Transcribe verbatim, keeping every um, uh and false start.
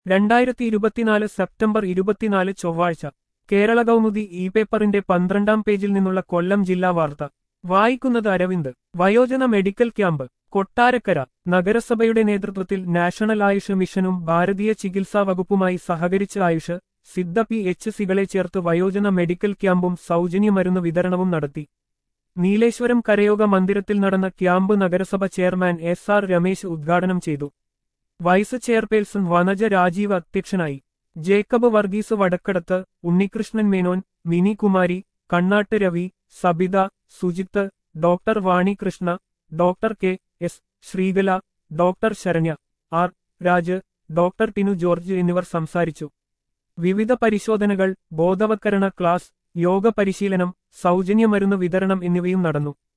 രണ്ടായിരത്തി ഇരുപത്തിനാല് സെപ്റ്റംബർ ഇരുപത്തിനാല് ചൊവ്വാഴ്ച കേരള കൗമുദി ഇ പേപ്പറിന്റെ പന്ത്രണ്ടാം പേജിൽ നിന്നുള്ള കൊല്ലം ജില്ലാ വാർത്ത വായിക്കുന്നത് അരവിന്ദ്. വയോജന മെഡിക്കൽ ക്യാമ്പ് കൊട്ടാരക്കര. നഗരസഭയുടെ നേതൃത്വത്തിൽ നാഷണൽ ആയുഷ് മിഷനും ഭാരതീയ ചികിത്സാ വകുപ്പുമായി സഹകരിച്ച് ആയുഷ് സിദ്ധ പി എച്ച് സികളെ ചേർത്ത് വയോജന മെഡിക്കൽ ക്യാമ്പും സൗജന്യ മരുന്ന് വിതരണവും നടത്തി. നീലേശ്വരം കരയോഗ മന്ദിരത്തിൽ നടന്ന ക്യാമ്പ് നഗരസഭ ചെയർമാൻ എസ് ആർ രമേശ് ഉദ്ഘാടനം ചെയ്തു. വൈസ് ചെയർപേഴ്സൺ വനജ രാജീവ് അധ്യക്ഷനായി. Jacob Varghese Vadakkadath, Unnikrishnan Menon, Mini Kumari, Kannatt Ravi, Sabitha, Sujith, doctor Vani Krishna, doctor K S Sreekala, doctor Saranya R Raj, doctor Tinu George എന്നിവർ സംസാരിച്ചു. വിവിധ പരിശോധനകൾ, ബോധവത്കരണ ക്ലാസ്, യോഗ പരിശീലനം, സൗജന്യ മരുന്ന് വിതരണം എന്നിവയും നടന്നു.